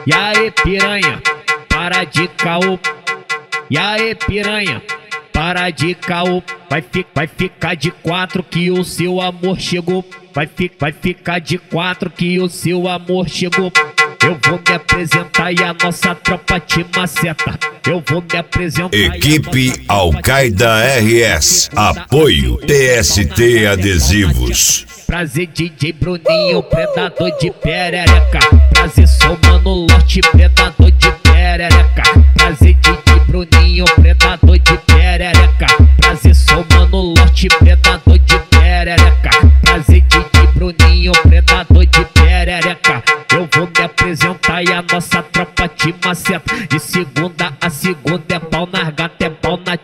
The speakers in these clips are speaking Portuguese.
E aí piranha, para de caô. E aí piranha, para de caô. Vai ficar de quatro que o seu amor chegou. Vai ficar de quatro que o seu amor chegou. Eu vou me apresentar e a nossa tropa te maceta. Eu vou me apresentar. Equipe Al-Qaeda RS. Apoio TST Adesivos. Prazer DJ Bruninho, predador de perereca. Prazer sou Mano Lote, predador de perereca. Prazer DJ Bruninho, predador de perereca. Prazer sou Mano Lote, predador de perereca. Prazer DJ Bruninho, predador de perereca. Eu vou me apresentar e a nossa tropa te maceta. De segunda a segunda é pau na gata, é pau na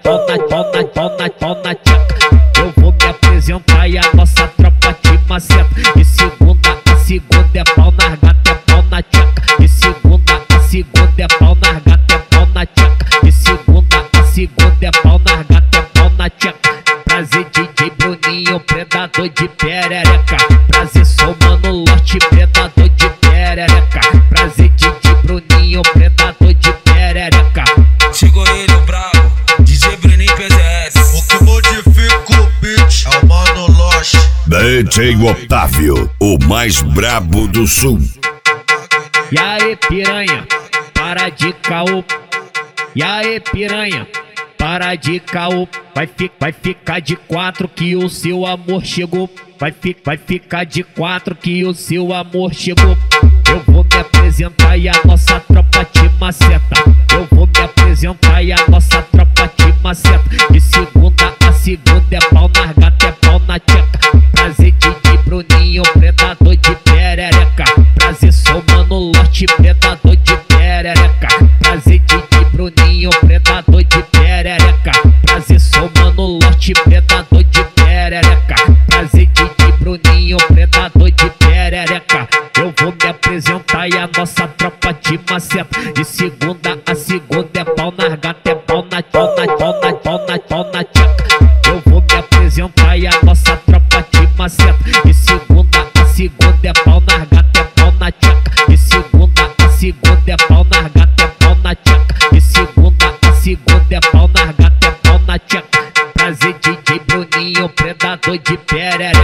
tcheca. Eu vou me apresentar e a nossa tropa te maceta. De segunda a segunda é pau na gata, é pau na tcheca. De segunda a segunda é pau na gata, é pau na tcheca. De segunda a segunda é pau na gata, é pau na tcheca. Prazer DJ Bruninho, predador de perereca. Prazer sou Mano Lote, predador de perereca. Prazer DJ Bruninho, predador de perereca. Chegou ele, o brabo, DJ Bruninho PZS. O que modifica o beat é o Mano Lote. DJ Otávio, o mais brabo do sul. E aí piranha, para de caô. E aí piranha, para de caô. Vai ficar de quatro que o seu amor chegou. Vai ficar de quatro que o seu amor chegou. Eu vou me apresentar e a nossa tropa te maceta. Eu vou me apresentar e a nossa tropa te maceta. De segunda a segunda é pau na gata, é pau na tcheca. Prazer DJ Bruninho, predador de perereca. Prazer sou Mano Lote, predador de perereca. Prazer DJ Bruninho, predador de perereca. Prazer sou Mano Lote, predador de perereca. Prazer DJ Bruninho, predador de perereca. Eu vou me apresentar e a nossa tropa te maceta. De segunda a segunda é pau na gata, é pau na tcheca. Eu vou me apresentar e a nossa tropa te maceta. De segunda a segunda é pau na gata, é pau na tcheca. De segunda a segunda é pau na gata, é pau na tcheca. De segunda a segunda é pau na gata, é pau na tcheca. Prazer DJ Bruninho, predador de perereca.